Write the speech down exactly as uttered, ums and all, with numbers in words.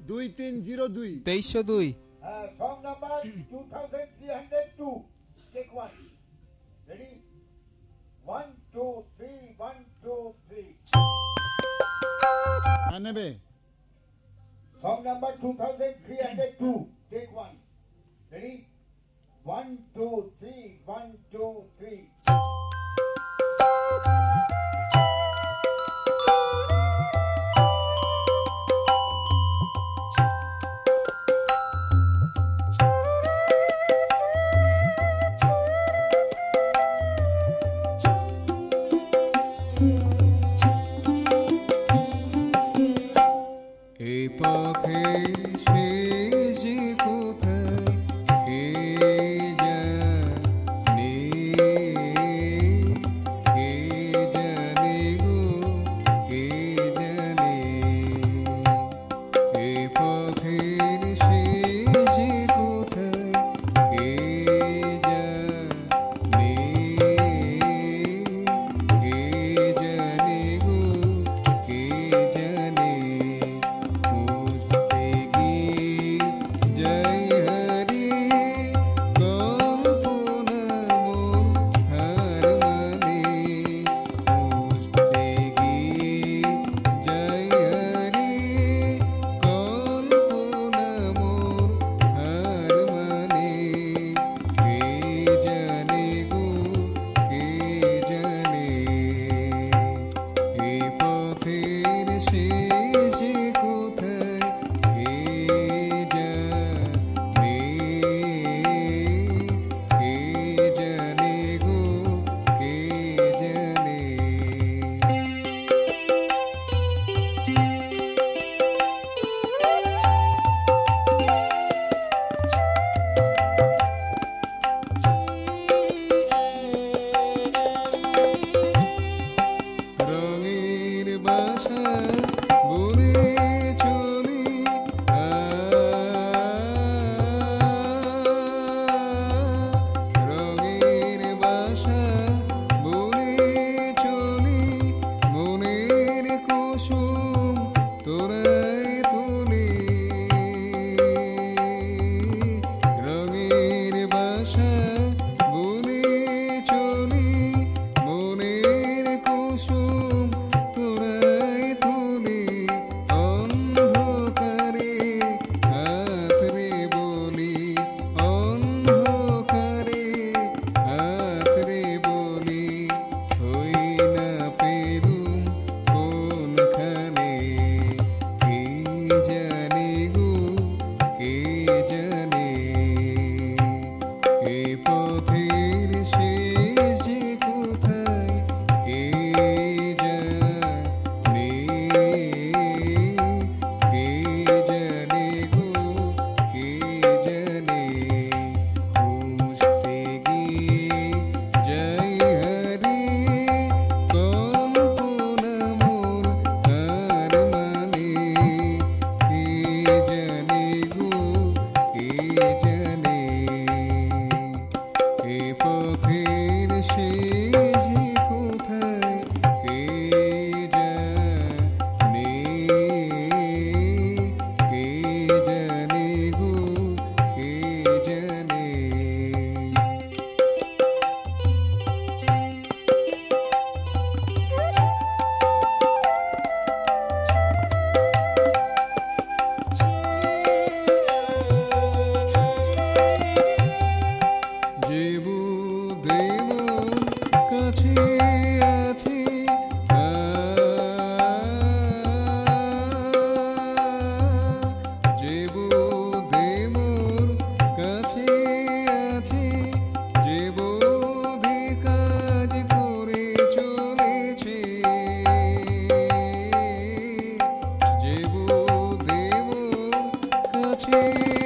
দুই তিন জিরো দুই তেইশশো দুই song number two thousand three hundred two take one ready one two three one two three নেবে song number two thousand three hundred two take one ready one two three one two three এই পথে সে যে কোথায় কে জানে কে জানে গো কে জানে এই পথের সে যে কোথায় কে জানে কে জানে গো কে জানে খুঁজতে গিয়ে জয় হরি কল্পনা মোর হার মানে খুঁজতে গিয়ে জয় হরি কল্পনা মোর হার মানে কে জানে গো কে জানে এই পথের শেষ যে কোথায় কে জানে কে জানে গো কে জানে রঙের বাসা বনে চলি রঙের বাসা বনে চলি মনের কুসুম তোরাই তুলি রঙের বাসা বনে চলি মনের কুসুম তোরাই তুলি অন্ধকারে হাত রে বলি অন্ধকারে হাত রে বলি হই না পেলুম কোনখানে কে জানে গো কে জানে এ পথের শেষ যে কোথায় কে জানে কে জানে গো কে জানে খুঁজতে গিয়ে জয় হরি কল্পনা মোর হার মানে কে জানে গো কে জানে এ পথের শেষ যে কোথায় কে জানে কে জানে গো কে জানে যে বুদ্ধে মোর কাছে আছে যে বুদ্ধে মোর কাছে আছে যে বোধে কাজ করে চলেছে যে বুদ্ধে মোর কাছে